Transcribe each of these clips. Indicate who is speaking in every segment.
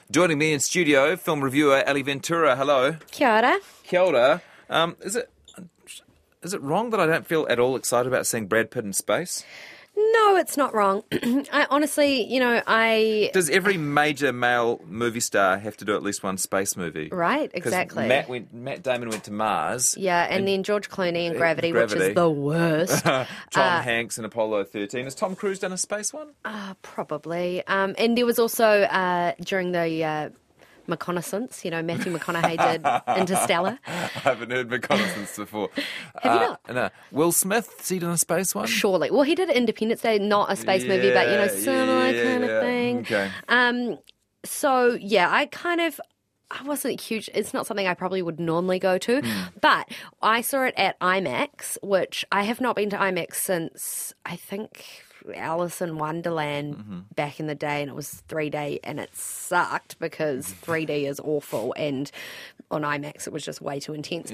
Speaker 1: Joining me in studio, film reviewer Ali Ventura. Hello.
Speaker 2: Kia ora.
Speaker 1: Kia ora. Is it wrong that I don't feel at all excited about seeing Brad Pitt in space?
Speaker 2: No, it's not wrong. I honestly,
Speaker 1: Does every major male movie star have to do at least one space movie?
Speaker 2: Right,
Speaker 1: 'Cause
Speaker 2: exactly.
Speaker 1: Matt Damon went to Mars.
Speaker 2: Yeah, and then George Clooney in Gravity, which is the worst.
Speaker 1: Tom Hanks in Apollo 13. Has Tom Cruise done a space one?
Speaker 2: Probably. And there was also, during the reconnaissance, Matthew McConaughey did Interstellar.
Speaker 1: I haven't heard reconnaissance before.
Speaker 2: Have you not?
Speaker 1: No. Will Smith, has he done a space one?
Speaker 2: Surely. Well, he did Independence Day, not a space movie, but, similar kind of thing.
Speaker 1: Okay.
Speaker 2: So, yeah, I wasn't huge. It's not something I probably would normally go to, but I saw it at IMAX, which I have not been to IMAX since, I think, Alice in Wonderland back in the day, and it was 3D, and it sucked because 3D is awful, and on IMAX it was just way too intense.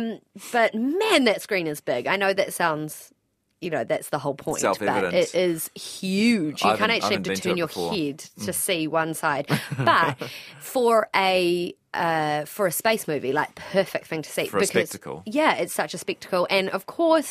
Speaker 2: But man, that screen is big. I know that sounds... that's the whole point.
Speaker 1: Self-evident.
Speaker 2: But it is huge. You can't actually have to turn your head to see one side. But for a space movie, perfect thing to see.
Speaker 1: For a spectacle.
Speaker 2: Yeah, it's such a spectacle. And of course,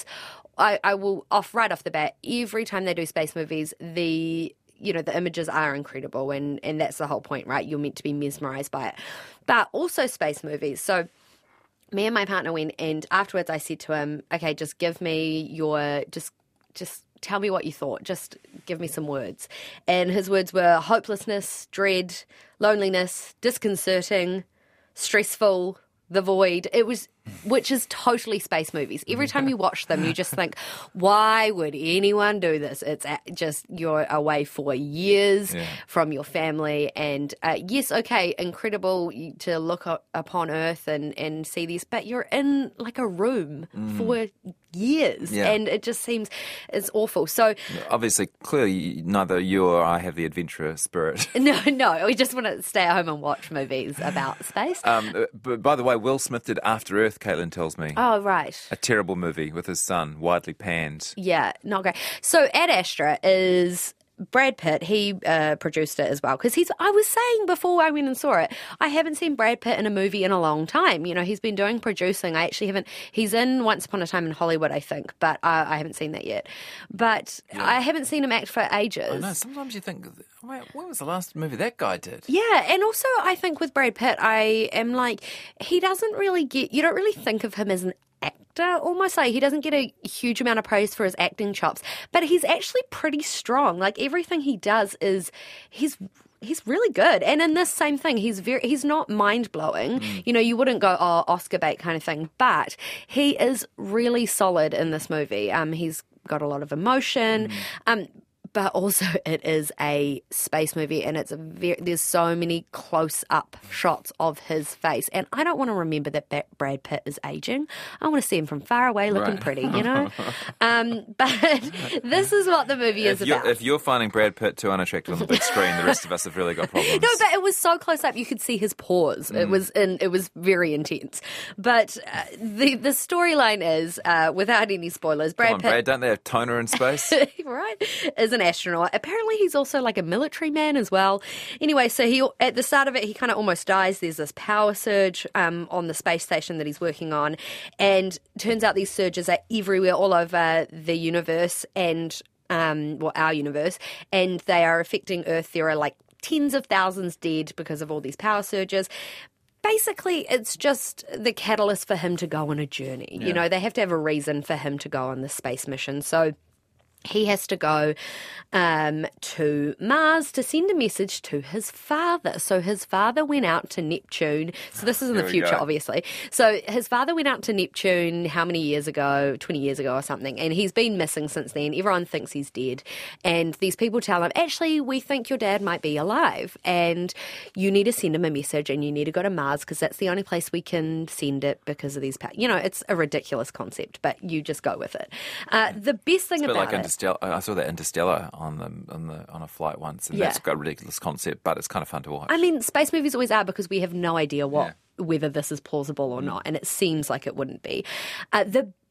Speaker 2: I will right off the bat, every time they do space movies, the images are incredible, and that's the whole point, right? You're meant to be mesmerised by it. But also space movies. So me and my partner went, and afterwards I said to him, okay, just give me just tell me what you thought. Just give me some words. And his words were hopelessness, dread, loneliness, disconcerting, stressful, the void. Which is totally space movies. Every time you watch them, you just think, why would anyone do this? It's just you're away for years from your family. And yes, okay, incredible to look upon Earth and see this, but you're in like a room for years.
Speaker 1: Yeah.
Speaker 2: And it just seems it's awful. So
Speaker 1: obviously, clearly, neither you or I have the adventurer spirit.
Speaker 2: No, we just want to stay at home and watch movies about space.
Speaker 1: But by the way, Will Smith did After Earth, Caitlin tells me.
Speaker 2: Oh, right.
Speaker 1: A terrible movie with his son, widely panned.
Speaker 2: Yeah, not great. So Ad Astra is Brad Pitt. He produced it as well. Because I was saying before I went and saw it, I haven't seen Brad Pitt in a movie in a long time. He's been doing producing. I actually haven't. He's in Once Upon a Time in Hollywood, I think, but I haven't seen that yet. But I haven't seen him act for ages.
Speaker 1: I know. Sometimes you think, wait, when was the last movie that guy did?
Speaker 2: Yeah, and also I think with Brad Pitt, I am like, he doesn't really you don't really think of him as an actor, almost like he doesn't get a huge amount of praise for his acting chops, but he's actually pretty strong. Like everything he does he's really good. And in this same thing, he's not mind-blowing. You wouldn't go, oh, Oscar bait kind of thing, but he is really solid in this movie. He's got a lot of emotion. But also it is a space movie, and there's so many close-up shots of his face. And I don't want to remember that Brad Pitt is aging. I want to see him from far away looking pretty, But this is what the movie is about.
Speaker 1: If you're finding Brad Pitt too unattractive on the big screen, the rest of us have really got problems.
Speaker 2: No, but it was so close-up you could see his pores. It was very intense. But the storyline is, without any spoilers, Brad Pitt...
Speaker 1: Brad, don't they have toner in space?
Speaker 2: Right? Is an astronaut. Apparently he's also like a military man as well. Anyway, so at the start of it, he kind of almost dies. There's this power surge on the space station that he's working on, and turns out these surges are everywhere all over the universe and our universe, and they are affecting Earth. There are like tens of thousands dead because of all these power surges. Basically, it's just the catalyst for him to go on a journey.
Speaker 1: Yeah.
Speaker 2: They have to have a reason for him to go on this space mission. So he has to go to Mars to send a message to his father. So his father went out to Neptune. So this is in the future, obviously. So his father went out to Neptune how many years ago? 20 years ago or something. And he's been missing since then. Everyone thinks he's dead. And these people tell him, actually, we think your dad might be alive. And you need to send him a message, and you need to go to Mars because that's the only place we can send it because of these... it's a ridiculous concept, but you just go with it. The best thing about it...
Speaker 1: I saw that Interstellar on a flight once, and that's got a ridiculous concept, but it's kind of fun to watch.
Speaker 2: I mean, space movies always are because we have no idea whether this is plausible or not, and it seems like it wouldn't be. The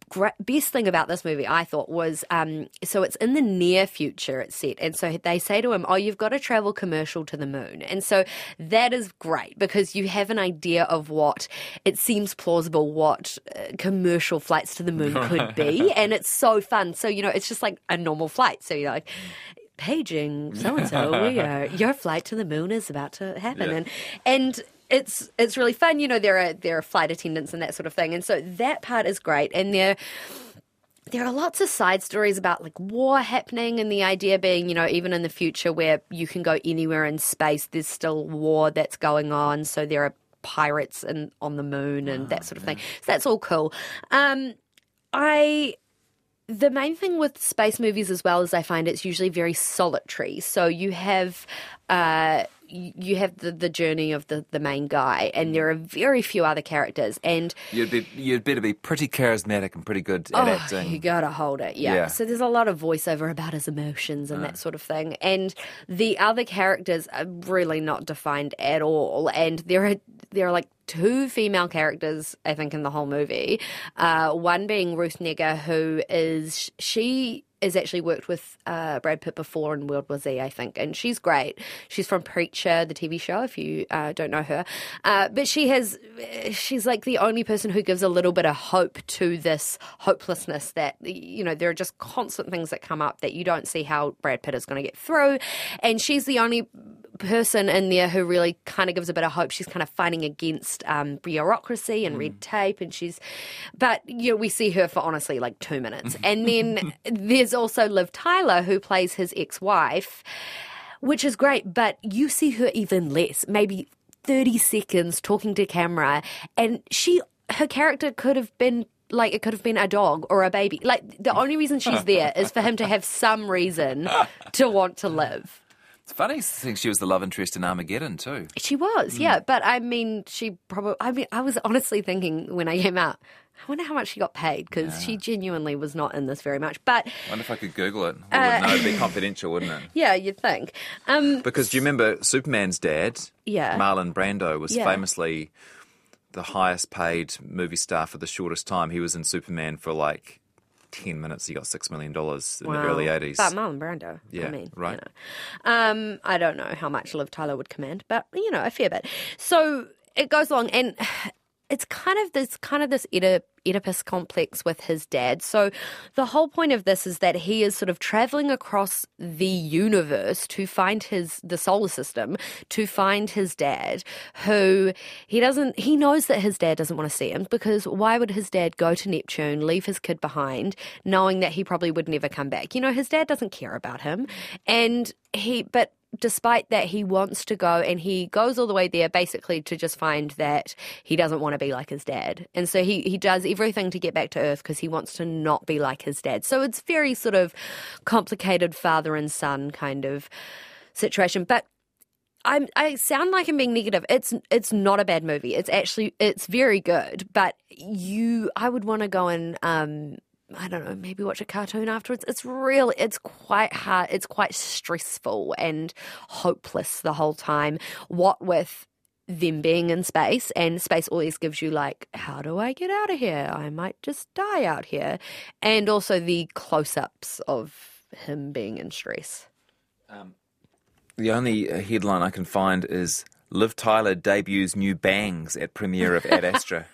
Speaker 2: best thing about this movie, I thought, was so it's in the near future, it's set. And so they say to him, oh, you've got to travel commercial to the moon. And so that is great because you have an idea of what it seems plausible, what commercial flights to the moon could be. And it's so fun. So, it's just like a normal flight. So you're like, paging so-and-so, your flight to the moon is about to happen.
Speaker 1: Yeah.
Speaker 2: And it's really fun. There are flight attendants and that sort of thing. And so that part is great. And there are lots of side stories about like war happening, and the idea being, even in the future where you can go anywhere in space, there's still war that's going on. So there are pirates on the moon and that sort of thing. So that's all cool. The main thing with space movies as well is I find it's usually very solitary. So you have the journey of the main guy, and there are very few other characters. And
Speaker 1: you'd better be pretty charismatic and pretty good at acting.
Speaker 2: You gotta hold it, yeah. So there's a lot of voiceover about his emotions and that sort of thing. And the other characters are really not defined at all. And there are like 2 female characters, I think, in the whole movie. One being Ruth Negga, who has actually worked with Brad Pitt before in World War Z, I think, and she's great. She's from Preacher, the TV show, if you don't know her. But she's like the only person who gives a little bit of hope to this hopelessness that, there are just constant things that come up that you don't see how Brad Pitt is going to get through. And she's the only person in there who really kind of gives a bit of hope. She's kind of fighting against bureaucracy and red tape, and but we see her for honestly like 2 minutes. And then there's also Liv Tyler, who plays his ex-wife, which is great, but you see her even less, maybe 30 seconds talking to camera, and her character could have been like, it could have been a dog or a baby. Like, the only reason she's there is for him to have some reason to want to live.
Speaker 1: It's funny to think she was the love interest in Armageddon too.
Speaker 2: She was, yeah. But I was honestly thinking when I came out, I wonder how much she got paid, because she genuinely was not in this very much. But
Speaker 1: I wonder if I could Google it. I would know. It'd be confidential, wouldn't it?
Speaker 2: Yeah, you'd think.
Speaker 1: Because do you remember Superman's dad, Marlon Brando, was famously the highest paid movie star for the shortest time. He was in Superman for like 10 minutes. He got $6 million in the early 80s.
Speaker 2: But Marlon Brando,
Speaker 1: right.
Speaker 2: I don't know how much Liv Tyler would command, but, a fair bit. So it goes along, and it's kind of this Oedipus complex with his dad. So the whole point of this is that he is sort of traveling across the universe to find the solar system, to find his dad, who he knows that his dad doesn't want to see him, because why would his dad go to Neptune, leave his kid behind, knowing that he probably would never come back? His dad doesn't care about him, but despite that, he wants to go, and he goes all the way there basically to just find that he doesn't want to be like his dad. And so he does everything to get back to Earth because he wants to not be like his dad. So it's very sort of complicated father and son kind of situation. But I sound like I'm being negative. It's not a bad movie. It's very good. But I would want to go and I don't know, maybe watch a cartoon afterwards. It's quite hard. It's quite stressful and hopeless the whole time. What with them being in space, and space always gives you like, how do I get out of here? I might just die out here. And also the close-ups of him being in stress.
Speaker 1: The only headline I can find is Liv Tyler debuts new bangs at premiere of Ad Astra.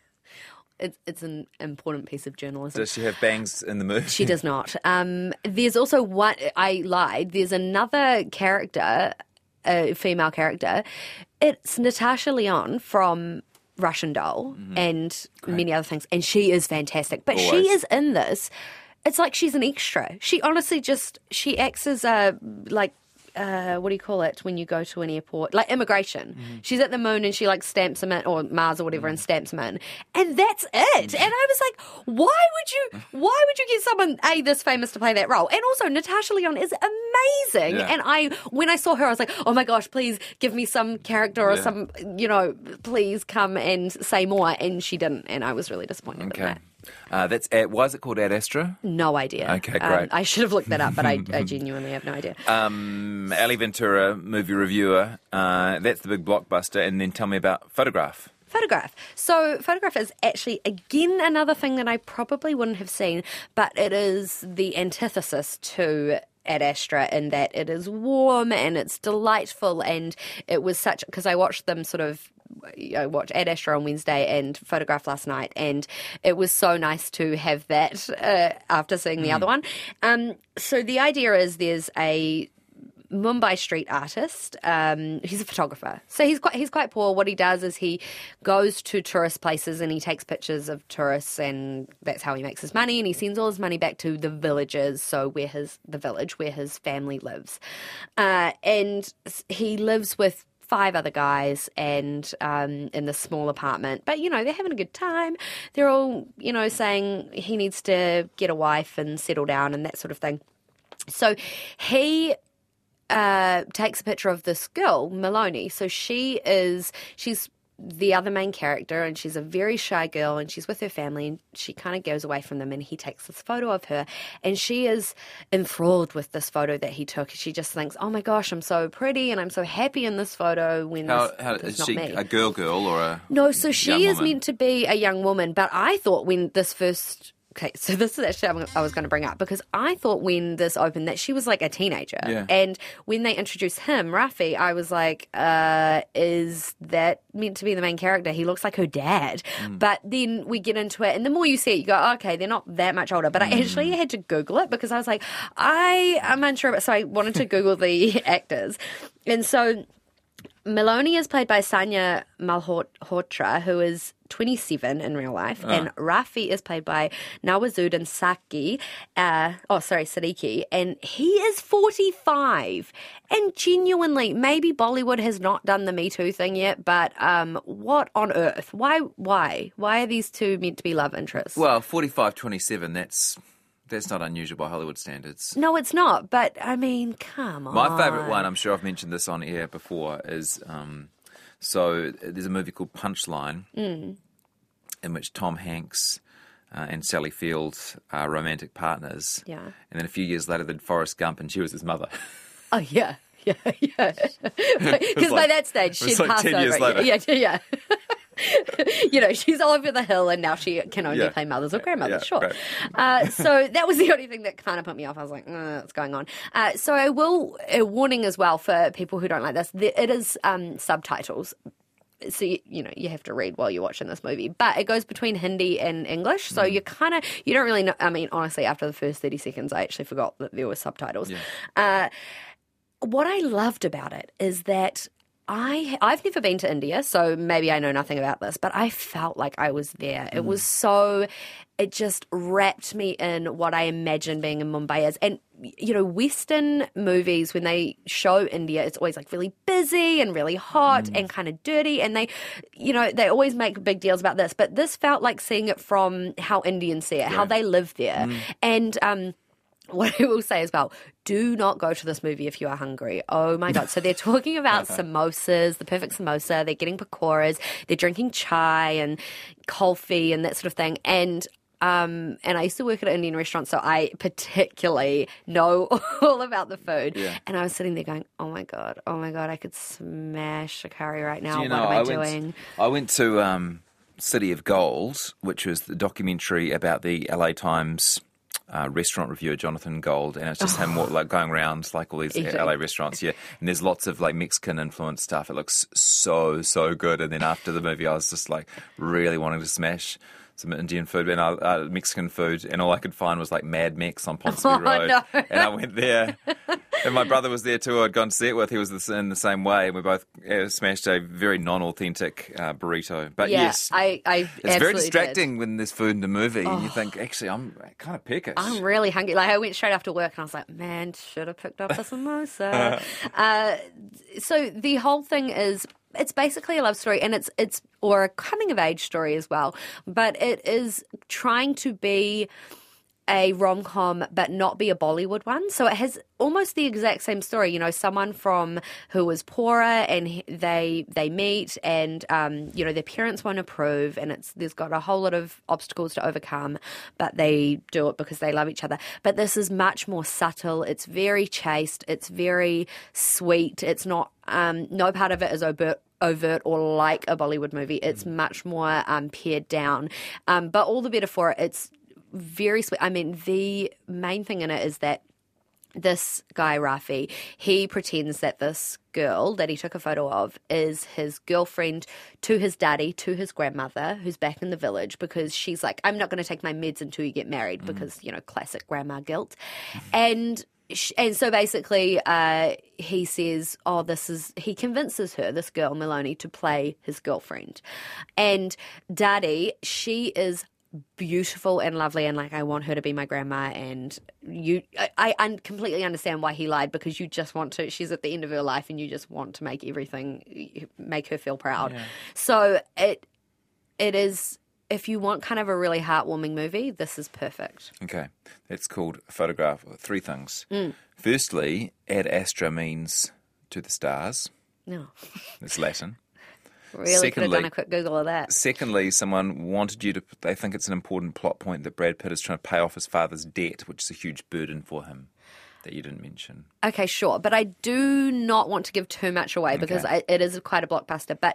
Speaker 2: It's an important piece of journalism.
Speaker 1: Does she have bangs in the movie?
Speaker 2: She does not. There's also one... I lied. There's another character, a female character. It's Natasha Lyonne from Russian Doll and many other things. And she is fantastic. But she is in this. It's like she's an extra. She honestly she acts as a, like... what do you call it when you go to an airport? Like immigration. She's at the moon and she like stamps him in, or Mars or whatever, and stamps him in. And that's it. And I was like, why would you get someone this famous to play that role? And also Natasha Lyonne is amazing. Yeah. And when I saw her, I was like, oh my gosh, please give me some character or some, please come and say more. And she didn't. And I was really disappointed in that.
Speaker 1: Why is it called Ad Astra?
Speaker 2: No idea.
Speaker 1: Okay, great.
Speaker 2: I should have looked that up, but I genuinely have no idea.
Speaker 1: Ali Ventura, movie reviewer. That's the big blockbuster. And then tell me about Photograph.
Speaker 2: Photograph. So Photograph is actually, again, another thing that I probably wouldn't have seen, but it is the antithesis to Ad Astra in that it is warm and it's delightful, and it was such, because I watched them sort of, I watched Ad Astra on Wednesday and Photograph last night, and it was so nice to have that after seeing the other one. So the idea is there's a Mumbai street artist. He's a photographer. So he's quite poor. What he does is he goes to tourist places and he takes pictures of tourists, and that's how he makes his money, and he sends all his money back to the villages, so the village where his family lives. And he lives with 5 other guys and in this small apartment. But, they're having a good time. They're all, saying he needs to get a wife and settle down and that sort of thing. So he takes a picture of this girl, Maloney. So she's the other main character, and she's a very shy girl, and she's with her family, and she kind of goes away from them, and he takes this photo of her, and she is enthralled with this photo that he took. She just thinks, oh my gosh, I'm so pretty, and I'm so happy in this photo when
Speaker 1: how
Speaker 2: this
Speaker 1: is
Speaker 2: not
Speaker 1: she
Speaker 2: me.
Speaker 1: A girl or a
Speaker 2: No, so she is
Speaker 1: woman?
Speaker 2: meant to be a young woman, but I thought when this first... Okay, so this is actually I was going to bring up, because I thought when this opened that she was like a teenager.
Speaker 1: Yeah.
Speaker 2: And when they introduced him, Rafi, I was like, is that meant to be the main character? He looks like her dad. But then we get into it, and the more you see it, you go, okay, they're not that much older. But I actually had to Google it because I was like, I'm unsure. So I wanted to Google the actors. And so Maloney is played by Sanya Malhotra, who is 27 in real life, and Rafi is played by Nawazuddin Siddiqui, and he is 45. And genuinely, maybe Bollywood has not done the Me Too thing yet, but what on earth? Why are these two meant to be love interests?
Speaker 1: Well, 45, 27, that's not unusual by Hollywood standards.
Speaker 2: No, it's not, but I mean, come on.
Speaker 1: My favourite one, I'm sure I've mentioned this on air before, is so there's a movie called Punchline in which Tom Hanks and Sally Field are romantic partners.
Speaker 2: Yeah.
Speaker 1: And then a few years later, they did Forrest Gump, and she was his mother.
Speaker 2: Oh, yeah. Because by that stage, she'd passed
Speaker 1: 10
Speaker 2: over.
Speaker 1: years later.
Speaker 2: Yeah. She's over the hill, and now she can only play mothers or grandmothers, sure. So that was the only thing that kind of put me off. I was like, what's going on? So I will, a warning as well for people who don't like this, it is subtitles. So, you have to read while you're watching this movie. But it goes between Hindi and English, so you don't really know. I mean, honestly, after the first 30 seconds, I actually forgot that there were subtitles. Yeah. What I loved about it is that I've never been to India, so maybe I know nothing about this, but I felt like I was there. It was it just wrapped me in what I imagine being in Mumbai is. And, Western movies, when they show India, it's always like really busy and really hot and kind of dirty. And they always make big deals about this. But this felt like seeing it from how Indians see it, how they live there. And, what I will say as well, do not go to this movie if you are hungry. Oh my God. So they're talking about samosas, the perfect samosa. They're getting pakoras. They're drinking chai and kulfi and that sort of thing. And I used to work at an Indian restaurant, so I particularly know all about the food. Yeah. And I was sitting there going, oh my God, I could smash a curry right now. What am I doing?
Speaker 1: I went to City of Gold, which was the documentary about the LA Times restaurant reviewer Jonathan Gold, and it's just him going around like all these LA restaurants, and there's lots of like Mexican influenced stuff. It looks so good. And then after the movie, I was just like really wanting to smash some Indian food and Mexican food, and all I could find was like Mad Mex on Ponsonby Road. No. And I went there, and my brother was there too, who I'd gone to see it with. He was in the same way, and we both smashed a very non-authentic burrito. But yes, it's very distracting when there's food in the movie, and you think, actually, I'm kind of peckish.
Speaker 2: I'm really hungry. Like, I went straight after work, and I was like, man, should have picked up a samosa. So the whole thing is, it's basically a love story, and it's or a coming of age story as well. But it is trying to be a rom-com but not be a Bollywood one. So it has almost the exact same story. Someone who was poorer and they meet and, their parents won't approve and there's got a whole lot of obstacles to overcome, but they do it because they love each other. But this is much more subtle. It's very chaste. It's very sweet. It's not, no part of it is overt or like a Bollywood movie. It's much more pared down. But all the better for it. It's very sweet. I mean, the main thing in it is that this guy, Rafi, he pretends that this girl that he took a photo of is his girlfriend to his daddy, to his grandmother, who's back in the village, because she's like, I'm not going to take my meds until you get married, because, classic grandma guilt. And so basically he says, he convinces her, this girl, Meloni, to play his girlfriend. And Daddy, she is beautiful and lovely and like, I want her to be my grandma, and I completely understand why he lied, because you just want to, she's at the end of her life and you just want to make her feel proud. Yeah. So it is, if you want kind of a really heartwarming movie, this is perfect.
Speaker 1: Okay. That's called Photograph. 3 things. Firstly, ad astra means to the stars.
Speaker 2: No.
Speaker 1: It's Latin.
Speaker 2: Really could have done a quick Google of that.
Speaker 1: Secondly, someone wanted you to, they think it's an important plot point that Brad Pitt is trying to pay off his father's debt, which is a huge burden for him that you didn't mention.
Speaker 2: Okay, sure. But I do not want to give too much away because it is quite a blockbuster. But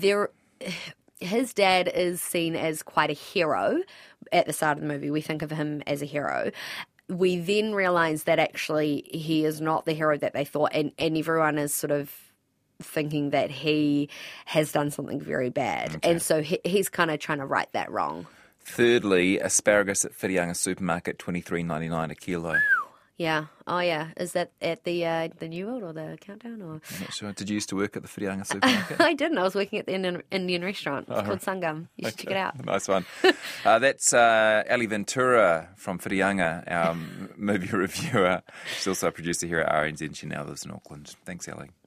Speaker 2: his dad is seen as quite a hero at the start of the movie. We think of him as a hero. We then realise that actually he is not the hero that they thought, and everyone is sort of thinking that he has done something very bad. Okay. And so he's kind of trying to right that wrong.
Speaker 1: Thirdly, asparagus at Whitianga supermarket, $23.99 a kilo.
Speaker 2: Yeah. Oh, yeah. Is that at the New World or the Countdown? Or?
Speaker 1: I'm not sure. Did you used to work at the Whitianga supermarket?
Speaker 2: I didn't. I was working at the Indian restaurant. It's called Sangam. You should check it out.
Speaker 1: Nice one. That's Ali Ventura from Whitianga, our movie reviewer. She's also a producer here at RNZ. She now lives in Auckland. Thanks, Ali.